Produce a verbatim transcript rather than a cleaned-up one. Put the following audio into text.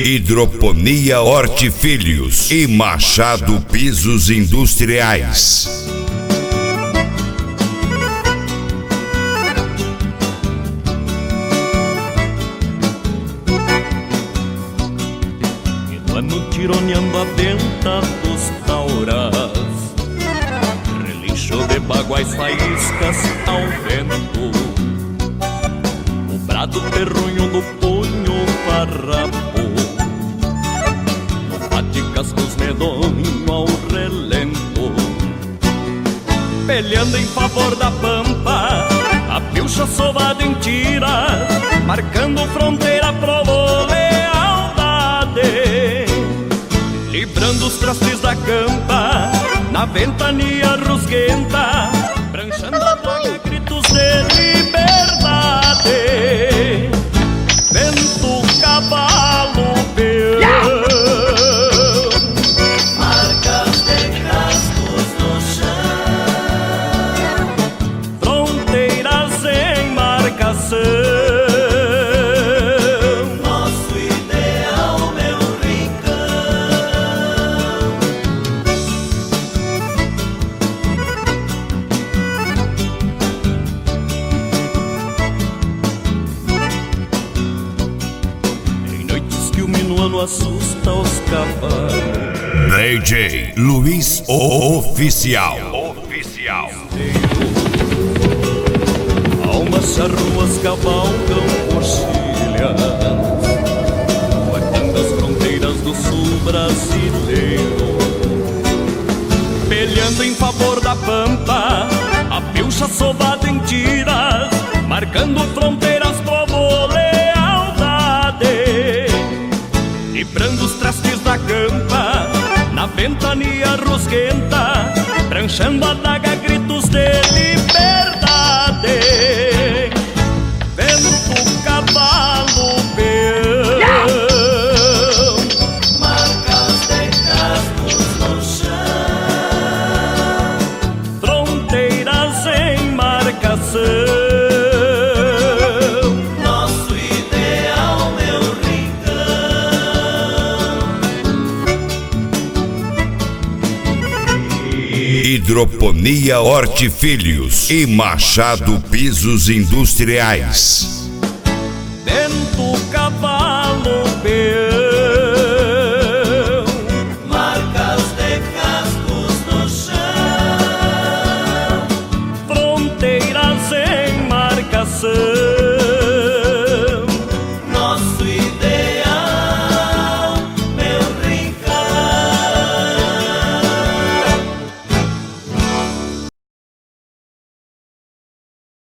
Hidroponia Hortifilhos e Machado Pisos Industriais. Ano tironeando a venta dos tauras, relincho de baguais faíscas ao vento, o brado terronho do punho farrapo, o bate-cascos medonho ao relento, peleando em favor da pampa, a pilcha sovada em tiras, marcando fronteira pro lealdade. Librando os trastes da campa, na ventania rusguenta, pranchando a daga, gritos de liberdade. Vento, cavalo, peão, marcas de cascos no chão, fronteiras em marcação. Assusta os cavalos. D J Luiz Oficial. Oficial. Almas charruas cavalgam coxilhas, guardando as fronteiras do sul brasileiro, peleando em favor da pampa, a pilcha sovada em tiras, marcando fronteiras como lealdade. Librando os trastes da campa, na ventania rusguenta, pranchando a daga, gritos de liberdade. Vento, cavalo, peão, marcas de cascos no chão, fronteiras em marcação. Hidroponia Hortifilhos e Machado Pisos Industriais. Vento, cavalo, peão, marcas de cascos no chão, fronteiras em marcação.